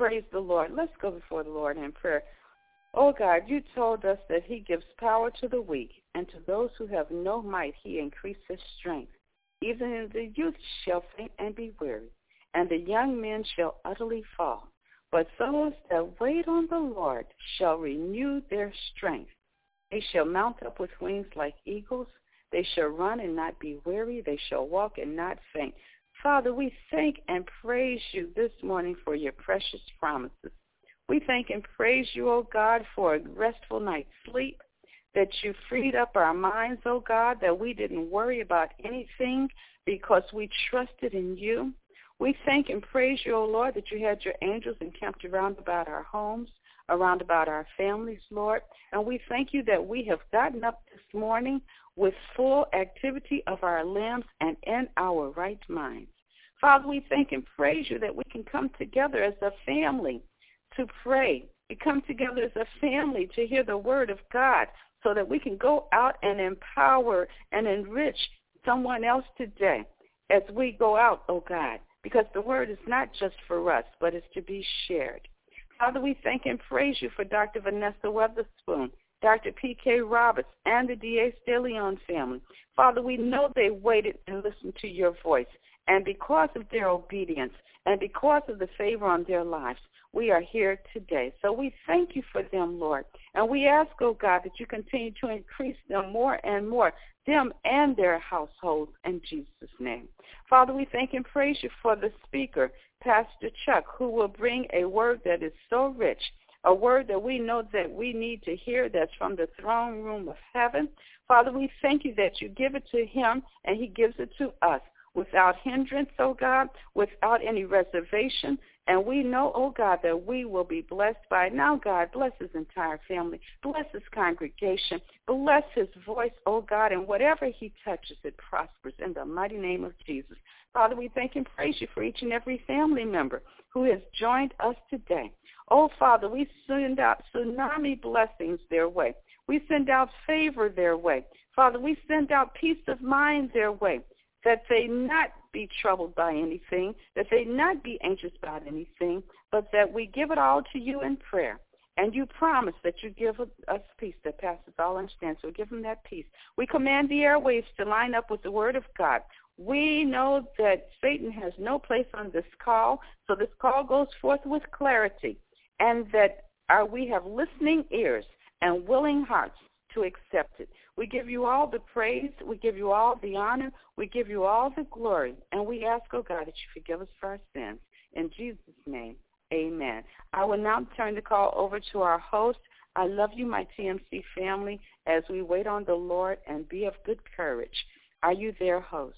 Praise the Lord. Let's go before the Lord in prayer. Oh, God, you told us that he gives power to the weak, and to those who have no might he increases strength. Even the youth shall faint and be weary, and the young men shall utterly fall. But those that wait on the Lord shall renew their strength. They shall mount up with wings like eagles. They shall run and not be weary. They shall walk and not faint. Father, we thank and praise you this morning for your precious promises. We thank and praise you, O God, for a restful night's sleep, that you freed up our minds, O God, that we didn't worry about anything because we trusted in you. We thank and praise you, O Lord, that you had your angels encamped around about our homes, around about our families, Lord. And we thank you that we have gotten up this morning with full activity of our limbs and in our right minds. Father, we thank and praise you that we can come together as a family to pray. We come together as a family to hear the word of God so that we can go out and empower and enrich someone else today as we go out, oh God, because the word is not just for us, but it's to be shared. Father, we thank and praise you for Dr. Vanessa Weatherspoon, Dr. P.K. Roberts, and the D.A. DeLeon family. Father, we know they waited and listened to your voice, and because of their obedience and because of the favor on their lives, we are here today. So we thank you for them, Lord. And we ask, oh God, that you continue to increase them more and more, them and their households, in Jesus' name. Father, we thank and praise you for the speaker, Pastor Chuck, who will bring a word that is so rich, a word that we know that we need to hear that's from the throne room of heaven. Father, we thank you that you give it to him and he gives it to us without hindrance, oh God, without any reservation. And we know, oh God, that we will be blessed by it. Now, God, bless his entire family. Bless his congregation. Bless his voice, oh God, and whatever he touches, it prospers in the mighty name of Jesus. Father, we thank and praise you for each and every family member who has joined us today. Oh, Father, we send out tsunami blessings their way. We send out favor their way. Father, we send out peace of mind their way, that they not be troubled by anything, that they not be anxious about anything, but that we give it all to you in prayer. And you promise that you give us peace that passes all understanding. So give them that peace. We command the airwaves to line up with the word of God. We know that Satan has no place on this call, so this call goes forth with clarity, and that we have listening ears and willing hearts to accept it. We give you all the praise. We give you all the honor. We give you all the glory. And we ask, oh God, that you forgive us for our sins. In Jesus' name, amen. I will now turn the call over to our host. I love you, my TMC family, as we wait on the Lord, and be of good courage. Are you there, host?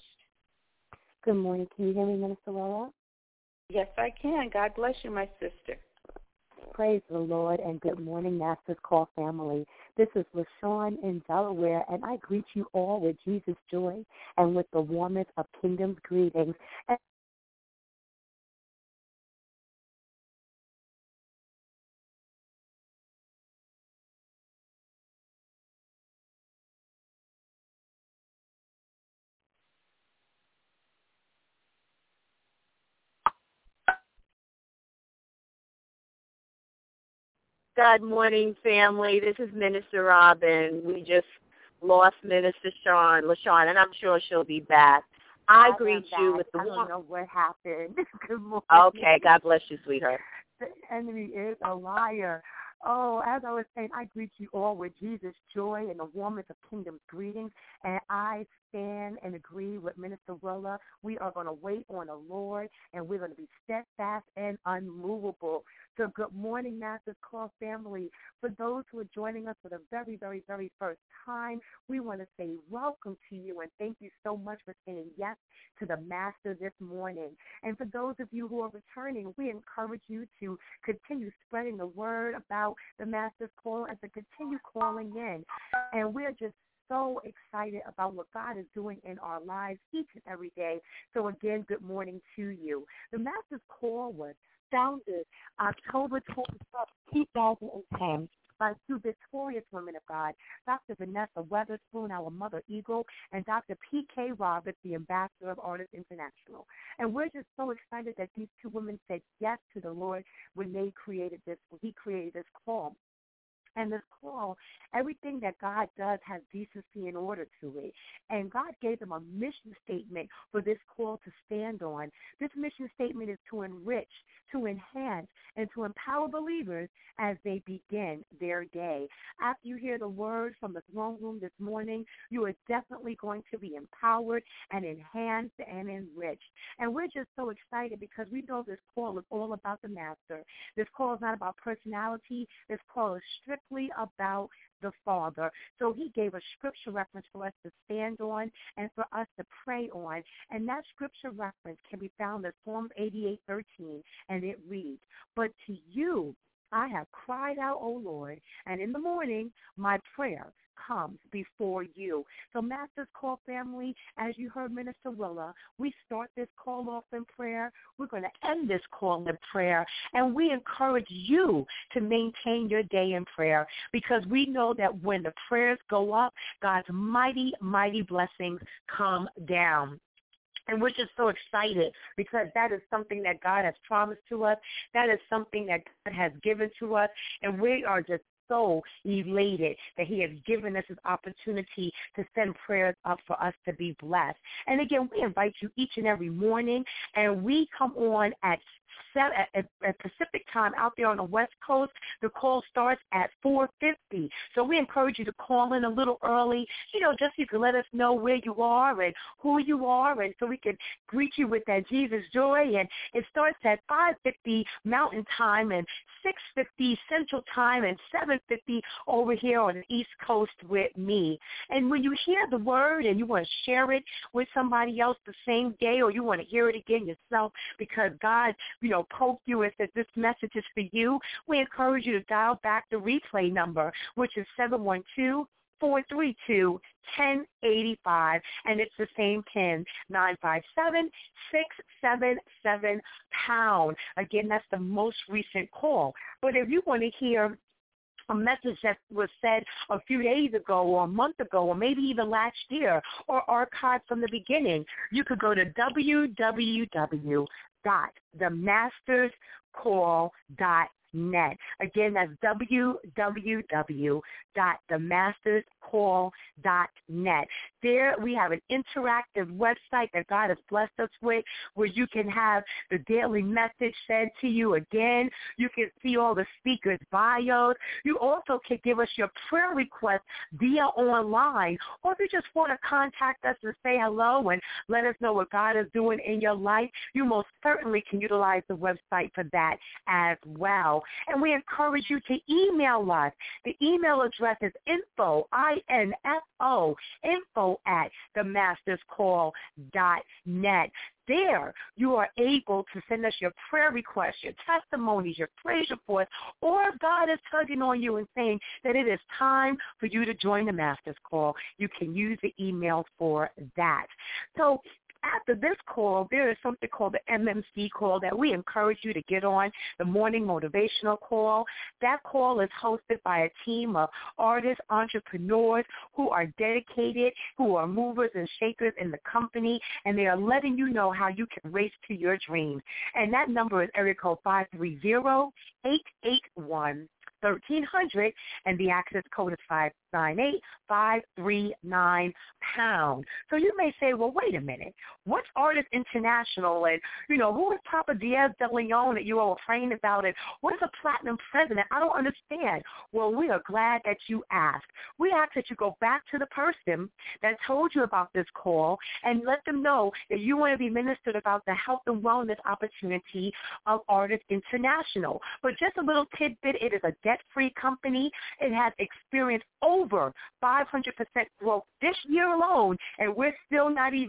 Good morning. Can you hear me, Minister Lola? Yes, I can. God bless you, my sister. Praise the Lord, and good morning, Master's Call family. This is LaShawn in Delaware, and I greet you all with Jesus' joy and with the warmest of kingdom's greetings. Good morning, family. This is Minister Robin. We just lost Minister LaShawn, and I'm sure she'll be back. I greet you with the I don't know what happened. Good morning. Okay, God bless you, sweetheart. The enemy is a liar. Oh, as I was saying, I greet you all with Jesus' joy and the warmth of kingdom's greetings, and I stand and agree with Minister Willa. We are going to wait on the Lord, and we're going to be steadfast and unmovable. So good morning, Master's Call family. For those who are joining us for the very, very, very first time, we want to say welcome to you, and thank you so much for saying yes to the Master this morning. And for those of you who are returning, we encourage you to continue spreading the word about the Master's Call and to continue calling in. And we're just so excited about what God is doing in our lives each and every day. So again, good morning to you. The Master's Call was founded October 21st, 2010 by two victorious women of God, Dr. Vanessa Weatherspoon, our Mother Eagle, and Dr. P.K. Roberts, the ambassador of Artists International. And we're just so excited that these two women said yes to the Lord when He created this call. And this call, everything that God does has decency and order to it. And God gave them a mission statement for this call to stand on. This mission statement is to enrich, to enhance, and to empower believers as they begin their day. After you hear the word from the throne room this morning, you are definitely going to be empowered and enhanced and enriched. And we're just so excited because we know this call is all about the Master. This call is not about personality. This call is strictly about the Father. So He gave a scripture reference for us to stand on and for us to pray on. And that scripture reference can be found in Psalm 88:13, and it reads, "But to you I have cried out, O Lord, and in the morning my prayer comes before you." So Master's Call family, as you heard Minister Willa, we start this call off in prayer. We're going to end this call in prayer, and we encourage you to maintain your day in prayer because we know that when the prayers go up, God's mighty, mighty blessings come down. And we're just so excited because that is something that God has promised to us. That is something that God has given to us. And we are just so elated that He has given us this opportunity to send prayers up for us to be blessed. And again, we invite you each and every morning, and we come on at Pacific time out there on the West Coast. The call starts at 4:50. So we encourage you to call in a little early, just so you can let us know where you are and who you are, and so we can greet you with that Jesus joy. And it starts at 5:50 Mountain Time and 6:50 Central Time and 7:50 over here on the East Coast with me. And when you hear the word and you want to share it with somebody else the same day, or you want to hear it again yourself because God poke you and said this message is for you, we encourage you to dial back the replay number, which is 712-432-1085, and it's the same pin, 957-677#. Again, that's the most recent call. But if you want to hear a message that was said a few days ago or a month ago or maybe even last year or archived from the beginning, you could go to www.themasterscall.net. Again, that's www.themasterscall.net. There we have an interactive website that God has blessed us with where you can have the daily message said to you again. You can see all the speakers' bios. You also can give us your prayer requests via online. Or if you just want to contact us and say hello and let us know what God is doing in your life, you most certainly can utilize the website for that as well. And we encourage you to email us. The email address is info@themasterscall.net. There, you are able to send us your prayer requests, your testimonies, your praise reports, or if God is tugging on you and saying that it is time for you to join the Master's Call, you can use the email for that. So after this call, there is something called the MMC call that we encourage you to get on, the morning motivational call. That call is hosted by a team of artists, entrepreneurs who are dedicated, who are movers and shakers in the company, and they are letting you know how you can race to your dreams. And that number is area code 530-881-1300, and the access code is 598-539#. So you may say, well, wait a minute. What's Artists International? And, who is Papa Diaz de Leon that you all are praying about? And what is a platinum president? I don't understand. Well, we are glad that you asked. We ask that you go back to the person that told you about this call and let them know that you want to be ministered about the health and wellness opportunity of Artists International. But just a little tidbit, it is a debt-free company. It has experienced over 500% growth this year alone, and we're still not even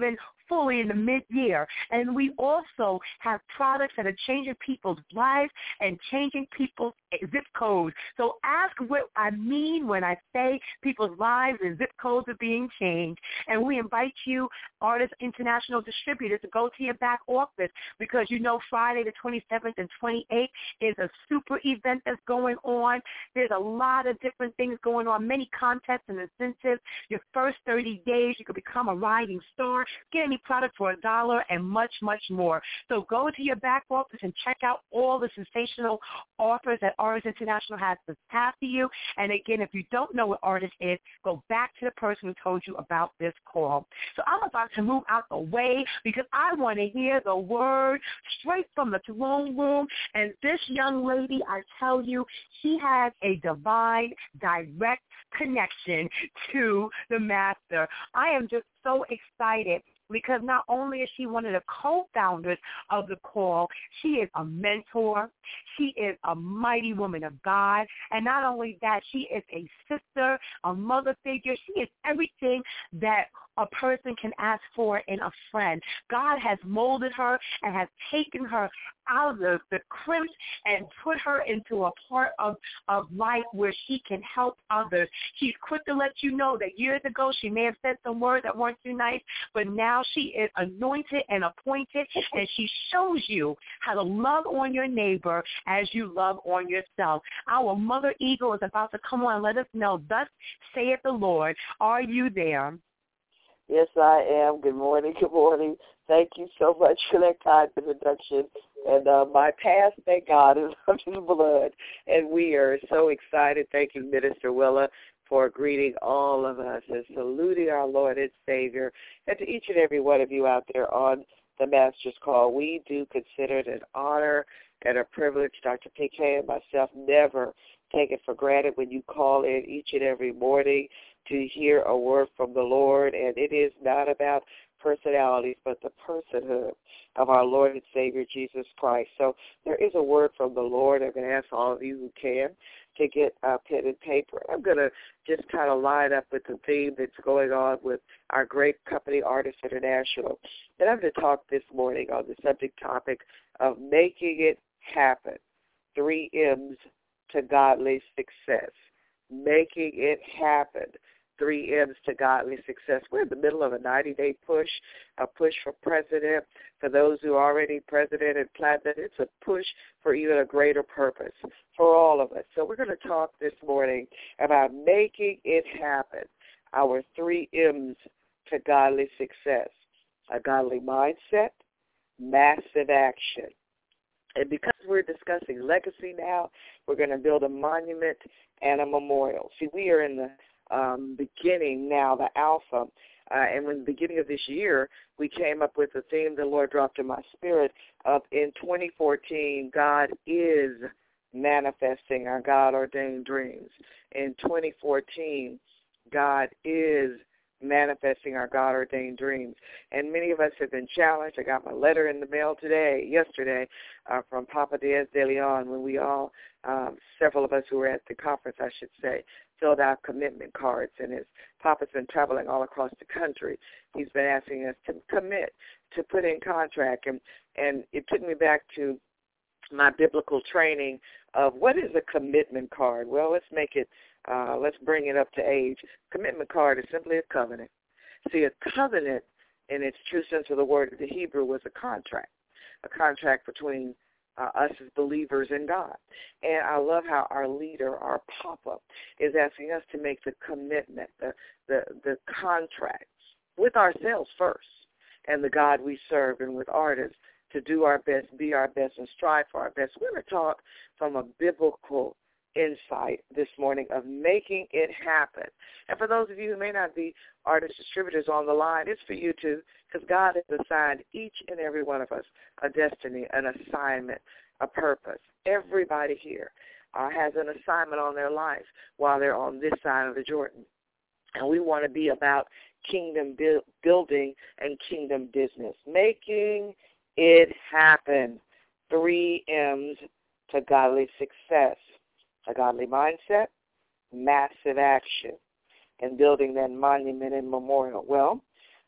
fully in the mid-year. And we also have products that are changing people's lives and changing people's zip codes. So ask what I mean when I say people's lives and zip codes are being changed. And we invite you, Artist International Distributors, to go to your back office because you know Friday the 27th and 28th is a super event that's going on. There's a lot of different things going on, many contests and incentives. Your first 30 days, you can become a rising star, get any product for $1, and much, much more. So go to your back office and check out all the sensational offers that Artist International has to have for you. And again, if you don't know what Artist is, go back to the person who told you about this call. So I'm about to move out the way because I want to hear the word straight from the throne room. And this young lady, I tell you, she has a divine, direct connection to the Master. I am just so excited because not only is she one of the co-founders of the call, she is a mentor. She is a mighty woman of God. And not only that, she is a sister, a mother figure. She is everything that a person can ask for in a friend. God has molded her and has taken her out of the crimps and put her into a part of life where she can help others. She's quick to let you know that years ago she may have said some words that weren't too nice, but now she is anointed and appointed, and she shows you how to love on your neighbor as you love on yourself. Our Mother Eagle is about to come on and let us know, thus saith the Lord. Are you there? Yes, I am. Good morning. Good morning. Thank you so much for that kind introduction. And my past, thank God, is of his blood. And we are so excited. Thank you, Minister Willa, for greeting all of us and saluting our Lord and Savior. And to each and every one of you out there on the Master's Call, we do consider it an honor and a privilege. Dr. PK and myself never take it for granted when you call in each and every morning to hear a word from the Lord. And it is not about personalities, but the personhood of our Lord and Savior, Jesus Christ. So there is a word from the Lord. I'm going to ask all of you who can to get a pen and paper. I'm going to just kind of line up with the theme that's going on with our great company, Artist International. And I'm going to talk this morning on the subject topic of making it happen. 3 M's to godly success. Making it happen. 3 M's to godly success. We're in the middle of a 90-day push, a push for president. For those who are already president and platinum, it's a push for even a greater purpose for all of us. So we're going to talk this morning about making it happen, our 3 M's to godly success. A godly mindset, massive action. And because we're discussing legacy now, we're going to build a monument and a memorial. See, we are in the beginning now, the Alpha, and in the beginning of this year, we came up with a theme the Lord dropped in my spirit of in 2014, God is manifesting our God-ordained dreams. In 2014, God is manifesting our God-ordained dreams. And many of us have been challenged. I got my letter in the mail yesterday, from Papa Diaz de Leon, when we all, several of us who were at the conference, I should say, filled out commitment cards. And his Papa's been traveling all across the country. He's been asking us to commit, to put in contract. And it took me back to my biblical training of what is a commitment card. Well, let's bring it up to age. Commitment card is simply a covenant. See, a covenant in its true sense of the word of the Hebrew was a contract between us as believers in God. And I love how our leader, our Papa, is asking us to make the commitment, the contract with ourselves first and the God we serve, and with artists to do our best, be our best, and strive for our best. We're going to talk from a biblical insight this morning of making it happen. And for those of you who may not be artist distributors on the line, it's for you too, because God has assigned each and every one of us a destiny, an assignment, a purpose. Everybody here has an assignment on their life while they're on this side of the Jordan. And we want to be about kingdom building and kingdom business. Making it happen. 3 M's to godly success. A godly mindset, massive action, and building that monument and memorial. Well,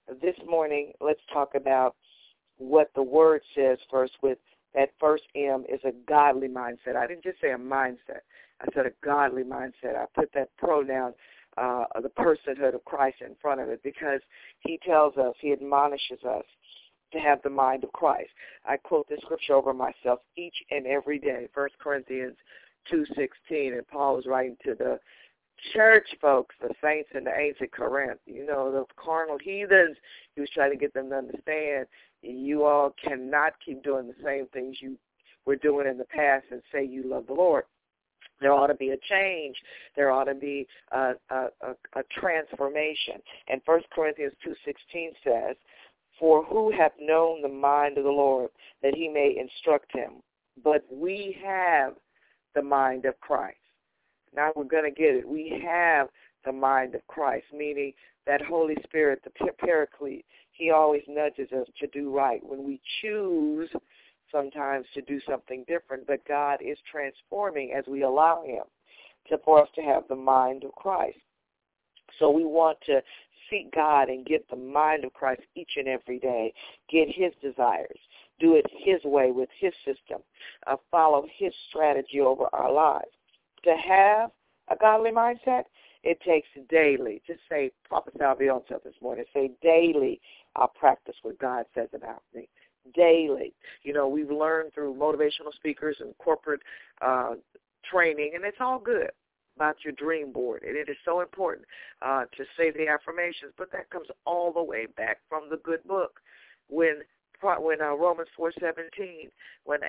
this morning, let's talk about what the Word says first with that first M is a godly mindset. I didn't just say a mindset. I said a godly mindset. I put that pronoun of the personhood of Christ in front of it because he tells us, he admonishes us to have the mind of Christ. I quote this scripture over myself each and every day, 1 Corinthians 2:16, and Paul was writing to the church folks, the saints and the ain'ts at Corinth, you know, the carnal heathens. He was trying to get them to understand you all cannot keep doing the same things you were doing in the past and say you love the Lord. There ought to be a change. There ought to be a transformation. And 1 Corinthians 2:16 says, "For who hath known the mind of the Lord, that he may instruct him? But we have the mind of Christ." Now we're going to get it. We have the mind of Christ, meaning that Holy Spirit, the Paraclete, he always nudges us to do right. When we choose sometimes to do something different, but God is transforming as we allow him for us to have the mind of Christ. So we want to seek God and get the mind of Christ each and every day, get his desires, do it his way with his system, follow his strategy over our lives. To have a godly mindset, it takes daily. Just say, prophesy over yourself this morning. Say, daily, I'll practice what God says about me. Daily. You know, we've learned through motivational speakers and corporate training, and it's all good about your dream board. And it is so important to say the affirmations, but that comes all the way back from the good book. When Romans 4:17, when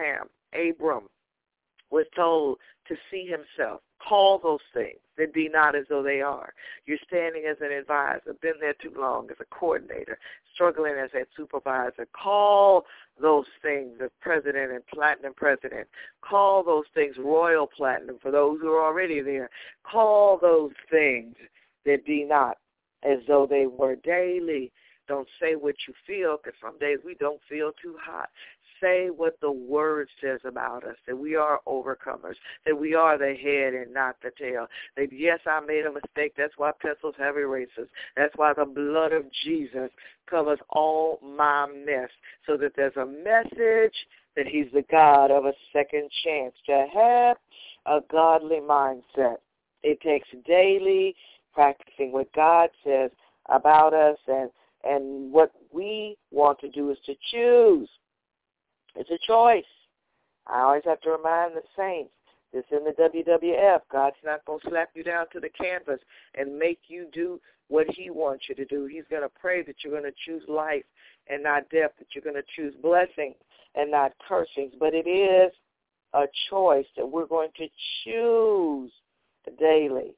Abram was told to see himself, call those things that be not as though they are. You're standing as an advisor, been there too long as a coordinator, struggling as a supervisor. Call those things as president and platinum president. Call those things royal platinum for those who are already there. Call those things that be not as though they were. Daily. Don't say what you feel, because some days we don't feel too hot. Say what the Word says about us, that we are overcomers, that we are the head and not the tail, that, yes, I made a mistake. That's why pencils have erasers. That's why the blood of Jesus covers all my mess, so that there's a message that he's the God of a second chance. To have a godly mindset, it takes daily practicing what God says about us, and what we want to do is to choose. It's a choice. I always have to remind the saints, this in the WWF, God's not going to slap you down to the canvas and make you do what he wants you to do. He's going to pray that you're going to choose life and not death, that you're going to choose blessings and not cursings. But it is a choice that we're going to choose daily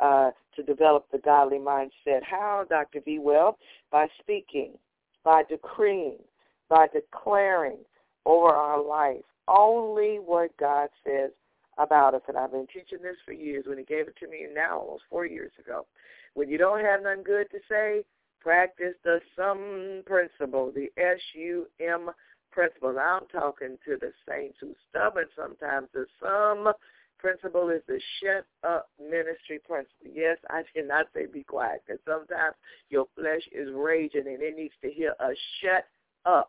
to develop the godly mindset. How, Dr. V? Well, by speaking, by decreeing, by declaring over our life only what God says about us. And I've been teaching this for years. When he gave it to me now, almost 4 years ago. When you don't have nothing good to say, practice the SUM principle, the SUM principle. Now I'm talking to the saints who's stubborn sometimes. The SUM principle is the shut up ministry principle. Yes, I did not say be quiet, because sometimes your flesh is raging and it needs to hear a shut up.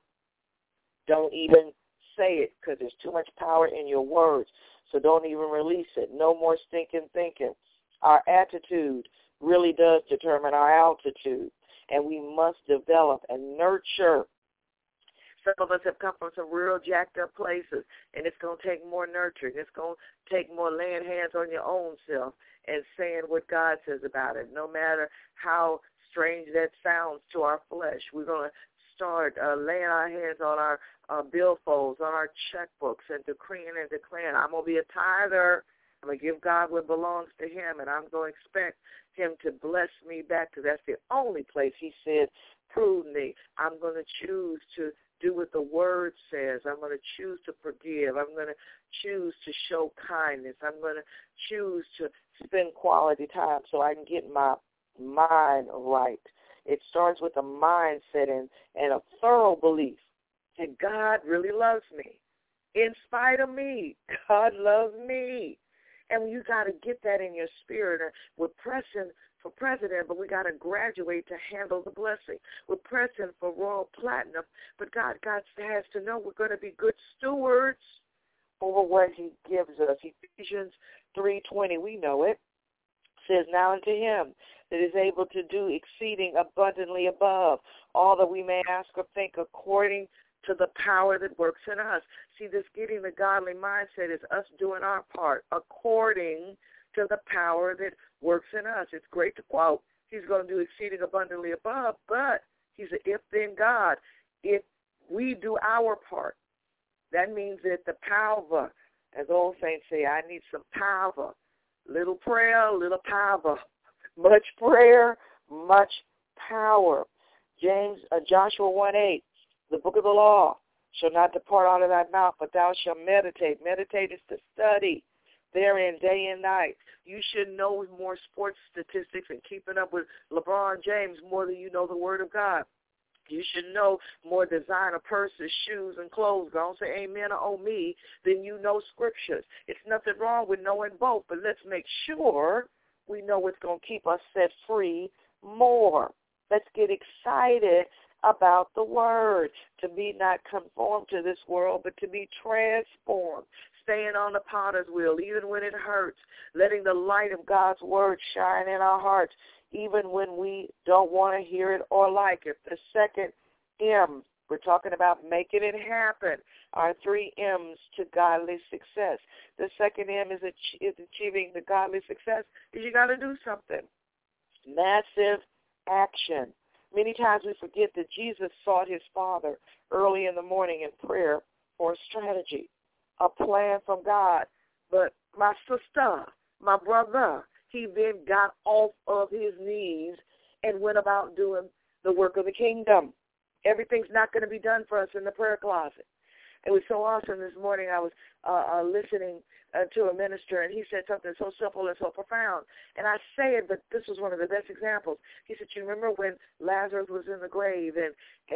Don't even say it, because there's too much power in your words. So don't even release it. No more stinking thinking. Our attitude really does determine our altitude, and we must develop and nurture. Some of us have come from some real jacked up places, and it's going to take more nurturing. It's going to take more laying hands on your own self and saying what God says about it. No matter how strange that sounds to our flesh, we're going to start laying our hands on our billfolds, on our checkbooks, and decreeing and declaring, I'm going to be a tither. I'm going to give God what belongs to him, and I'm going to expect him to bless me back, because that's the only place he said, prove me. I'm going to choose to do what the Word says. I'm going to choose to forgive. I'm going to choose to show kindness. I'm going to choose to spend quality time so I can get my mind right. It starts with a mindset and a thorough belief that God really loves me. In spite of me, God loves me. And you got to get that in your spirit. We're pressing for president, but we got to graduate to handle the blessing. We're pressing for royal platinum, but God has to know we're going to be good stewards over what he gives us. Ephesians 3:20, we know it, says, now unto him that is able to do exceeding abundantly above all that we may ask or think, according to the power that works in us. See, this getting the godly mindset is us doing our part according to the power that works in us. It's great to quote, he's going to do exceeding abundantly above, but he's an if-then God. If we do our part, that means that the power, as old saints say, I need some power. Little prayer, little power. Much prayer, much power. Joshua 1:8, the book of the law shall not depart out of thy mouth, but thou shalt meditate. Meditate is to study therein day and night. You should know more sports statistics and keeping up with LeBron James more than you know the Word of God. You should know more designer purses, shoes, and clothes. Don't say amen or oh me, then you know scriptures. It's nothing wrong with knowing both, but let's make sure we know what's going to keep us set free more. Let's get excited about the word, to be not conformed to this world, but to be transformed, staying on the potter's wheel, even when it hurts, letting the light of God's word shine in our hearts, even when we don't want to hear it or like it. The second M, we're talking about making it happen, our 3 M's to godly success. The second M is achieving the godly success, is you got to do something. Massive action. Many times we forget that Jesus sought his Father early in the morning in prayer for a strategy, a plan from God. But my sister, my brother, he then got off of his knees and went about doing the work of the kingdom. Everything's not going to be done for us in the prayer closet. It was so awesome this morning. I was listening to a minister, and he said something so simple and so profound. And I say it, but this was one of the best examples. He said, you remember when Lazarus was in the grave and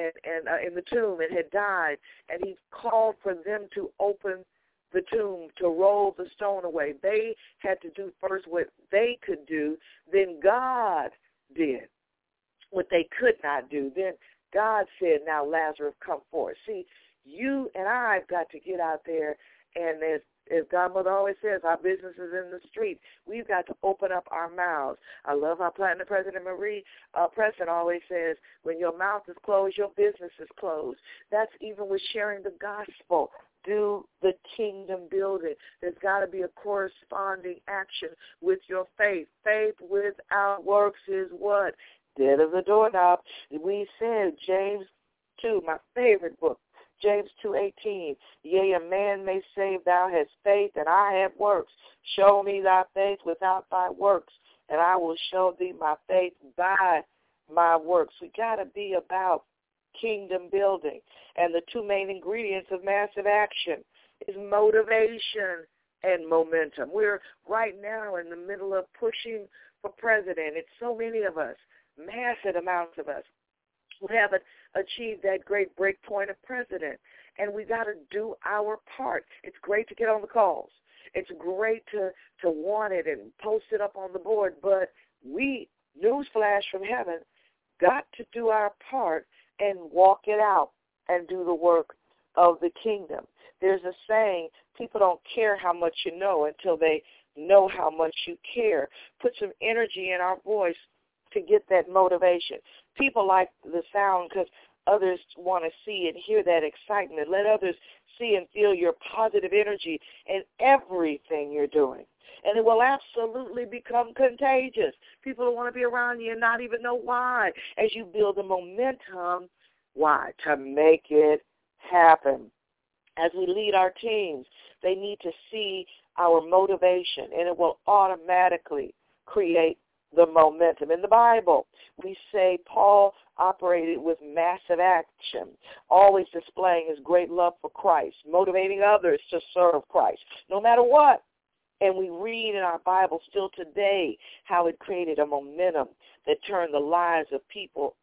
in the tomb and had died, and he called for them to open the tomb, to roll the stone away. They had to do first what they could do. Then God did what they could not do. Then God said, now Lazarus, come forth. See, you and I have got to get out there, and as Godmother always says, our business is in the street. We've got to open up our mouths. I love how Platinum President Marie Preston always says, when your mouth is closed, your business is closed. That's even with sharing the gospel. Do the kingdom building. There's got to be a corresponding action with your faith. Faith without works is what? Dead of the doorknob. We said, James 2, my favorite book, James 2:18, yea, a man may say, thou hast faith, and I have works. Show me thy faith without thy works, and I will show thee my faith by my works. We got to be about kingdom building. And the 2 main ingredients of massive action is motivation and momentum. We're right now in the middle of pushing for president. It's so many of us, massive amounts of us, who haven't achieved that great break point of president. And we got to do our part. It's great to get on the calls. It's great to want it and post it up on the board. But we, newsflash from heaven, got to do our part and walk it out and do the work of the kingdom. There's a saying, people don't care how much you know until they know how much you care. Put some energy in our voice to get that motivation. People like the sound because others want to see and hear that excitement. Let others see and feel your positive energy in everything you're doing. And it will absolutely become contagious. People will want to be around you and not even know why. As you build the momentum, why? To make it happen. As we lead our teams, they need to see our motivation, and it will automatically create the momentum. In the Bible, we say Paul operated with massive action, always displaying his great love for Christ, motivating others to serve Christ, no matter what. And we read in our Bible still today how it created a momentum that turned the lives of people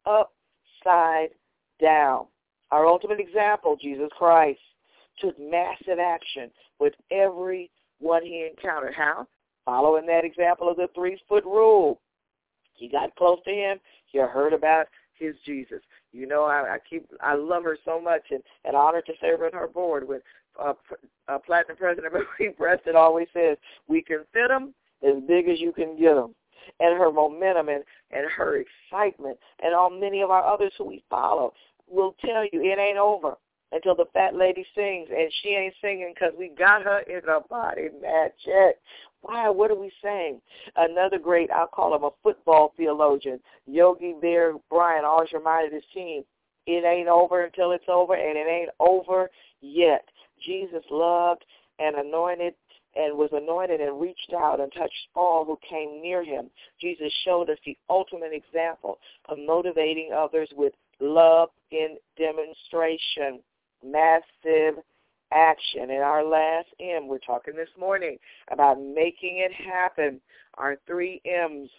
upside down. Our ultimate example, Jesus Christ, took massive action with everyone he encountered. How? following that example of the 3-foot rule. You got close to him, you heard about his Jesus. You know, I love her so much, and honored to serve on her board with Platinum President Marie Preston always says, we can fit them as big as you can get them. And her momentum and her excitement and all many of our others who we follow will tell you it ain't over until the fat lady sings, and she ain't singing because we got her in a body magic. Why? What are we saying? Another great, I'll call him a football theologian, Yogi Bear Bryant, always reminded his team, it ain't over until it's over, and it ain't over yet. Jesus loved and anointed and was anointed and reached out and touched all who came near him. Jesus showed us the ultimate example of motivating others with love in demonstration, massive action. And our last M, we're talking this morning about making it happen, our 3 M's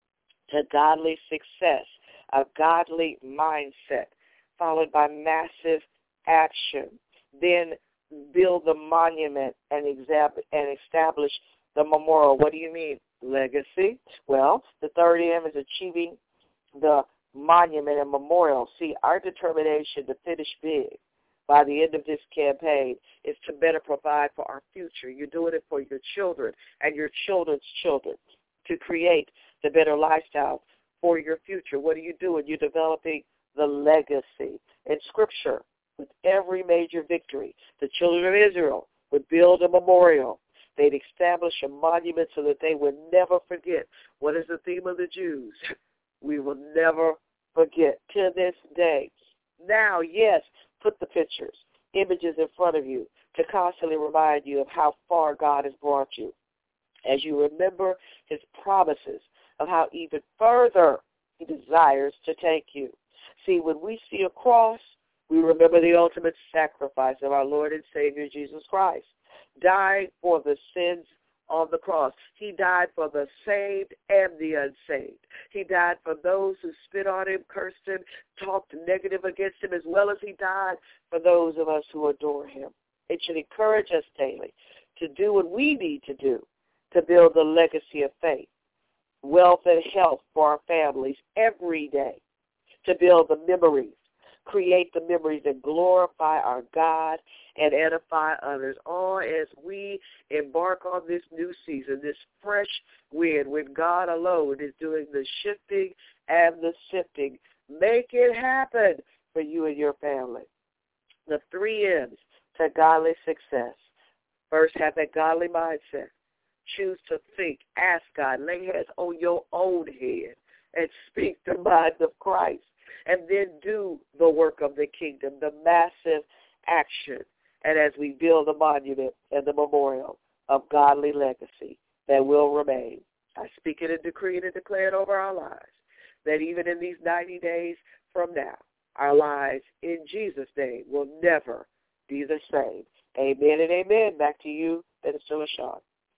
to godly success, a godly mindset, followed by massive action. Then build the monument and establish the memorial. What do you mean? Legacy. Well, the 3rd M is achieving the monument and memorial. See, our determination to finish big by the end of this campaign is to better provide for our future. You're doing it for your children and your children's children to create the better lifestyle for your future. What are you doing? You're developing the legacy. In Scripture, with every major victory, the children of Israel would build a memorial. They'd establish a monument so that they would never forget. What is the theme of the Jews? We will never forget to this day. Now, yes, put the pictures, images in front of you to constantly remind you of how far God has brought you. As you remember his promises of how even further he desires to take you. See, when we see a cross, we remember the ultimate sacrifice of our Lord and Savior Jesus Christ, dying for the sins on the cross. He died for the saved and the unsaved. He died for those who spit on him, cursed him, talked negative against him, as well as he died for those of us who adore him. It should encourage us daily to do what we need to do to build the legacy of faith, wealth, and health for our families every day, to build the memories, create the memories that glorify our God and edify others. All as we embark on this new season, this fresh wind, when God alone is doing the shifting and the sifting. Make it happen for you and your family. The 3 M's to godly success. First, have that godly mindset. Choose to think, ask God, lay hands on your own head, and speak the mind of Christ. And then do the work of the kingdom, the massive action. And as we build the monument and the memorial of godly legacy that will remain, I speak it and decree it and declare it over our lives, that even in these 90 days from now, our lives in Jesus' name will never be the same. Amen and amen. Back to you, Minister LaShawn.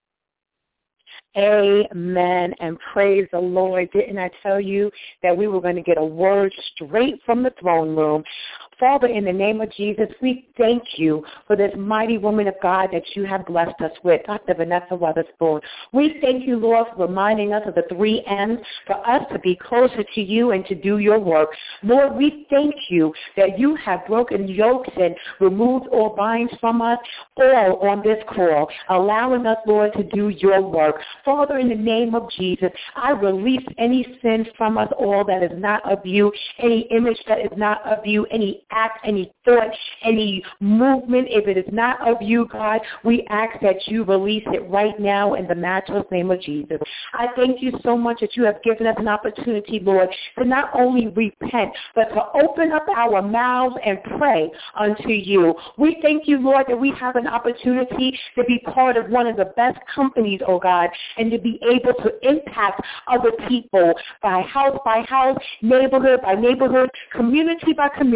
Amen, and praise the Lord. Didn't I tell you that we were going to get a word straight from the throne room? Father, in the name of Jesus, we thank you for this mighty woman of God that you have blessed us with, Dr. Vanessa Weatherspoon. We thank you, Lord, for reminding us of the 3 M's for us to be closer to you and to do your work. Lord, we thank you that you have broken yokes and removed all binds from us, all on this call, allowing us, Lord, to do your work. Father, in the name of Jesus, I release any sin from us all that is not of you, any image that is not of you, any act, any thought, any movement. If it is not of you, God, we ask that you release it right now in the matchless name of Jesus. I thank you so much that you have given us an opportunity, Lord, to not only repent, but to open up our mouths and pray unto you. We thank you, Lord, that we have an opportunity to be part of one of the best companies, oh God, and to be able to impact other people by house, neighborhood by neighborhood, community by community,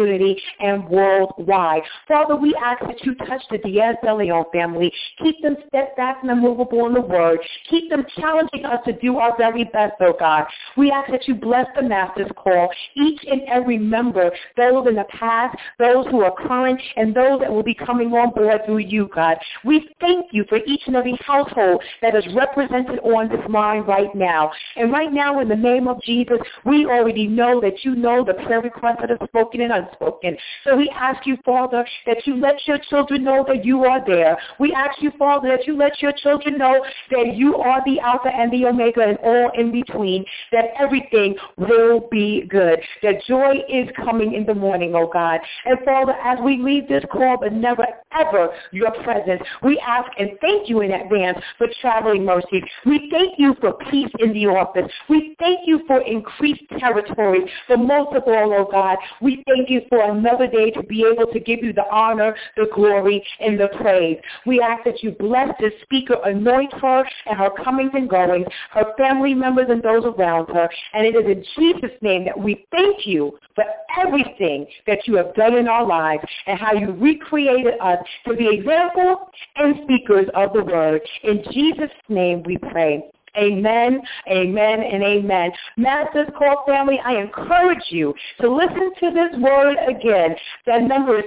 and worldwide. Father, we ask that you touch the Diaz de Leon family. Keep them steadfast and immovable in the word. Keep them challenging us to do our very best, oh God. We ask that you bless the Master's Call, each and every member, those in the past, those who are current, and those that will be coming on board through you, God. We thank you for each and every household that is represented on this line right now. And right now, in the name of Jesus, we already know that you know the prayer requests that are spoken and unspoken. So we ask you, Father, that you let your children know that you are there. We ask you, Father, that you let your children know that you are the Alpha and the Omega and all in between, that everything will be good, that joy is coming in the morning, oh God. And Father, as we leave this call, but never ever your presence, we ask and thank you in advance for traveling mercy. We thank you for peace in the office. We thank you for increased territory. But most of all, oh God, we thank you for another day to be able to give you the honor, the glory, and the praise. We ask that you bless this speaker, anoint her and her comings and goings, her family members and those around her. And it is in Jesus' name that we thank you for everything that you have done in our lives and how you recreated us to be examples and speakers of the word. In Jesus' name we pray. Amen, amen, and amen. Master's Call family, I encourage you to listen to this word again. That number is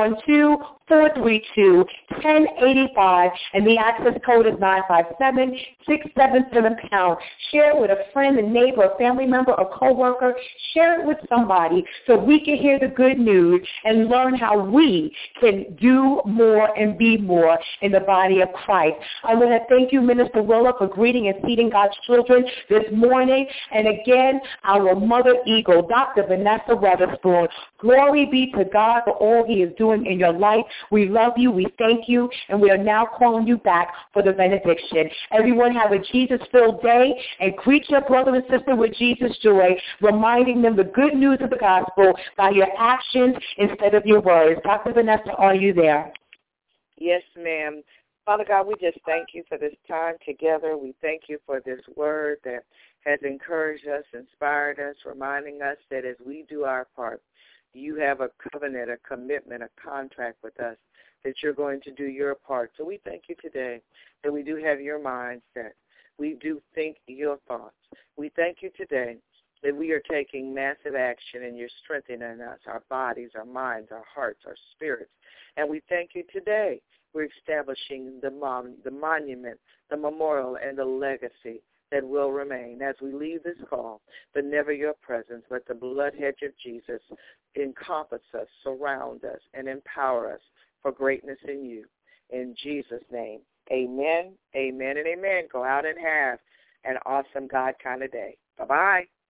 712-432-1085, and the access code is 957-677#. Share it with a friend, a neighbor, a family member, a coworker. Share it with somebody so we can hear the good news and learn how we can do more and be more in the body of Christ. I want to thank you, Minister Willa, for greeting and feeding God's children this morning. And again, our Mother Eagle, Dr. Vanessa Weatherspoon. Glory be to God for all he is doing in your life. We love you. We thank you. And we are now calling you back for the benediction. Everyone have a Jesus-filled day and greet your brother and sister with Jesus' joy, reminding them the good news of the gospel by your actions instead of your words. Dr. Vanessa, are you there? Yes, ma'am. Father God, we just thank you for this time together. We thank you for this word that has encouraged us, inspired us, reminding us that as we do our part, you have a covenant, a commitment, a contract with us, that you're going to do your part. So we thank you today that we do have your mindset. We do think your thoughts. We thank you today that we are taking massive action and you're strengthening us, our bodies, our minds, our hearts, our spirits. And we thank you today. We're establishing the monument, the memorial, and the legacy that will remain as we leave this call, but never your presence. Let the blood hedge of Jesus encompass us, surround us, and empower us for greatness in you. In Jesus' name, amen, amen, and amen. Go out and have an awesome God kind of day. Bye-bye.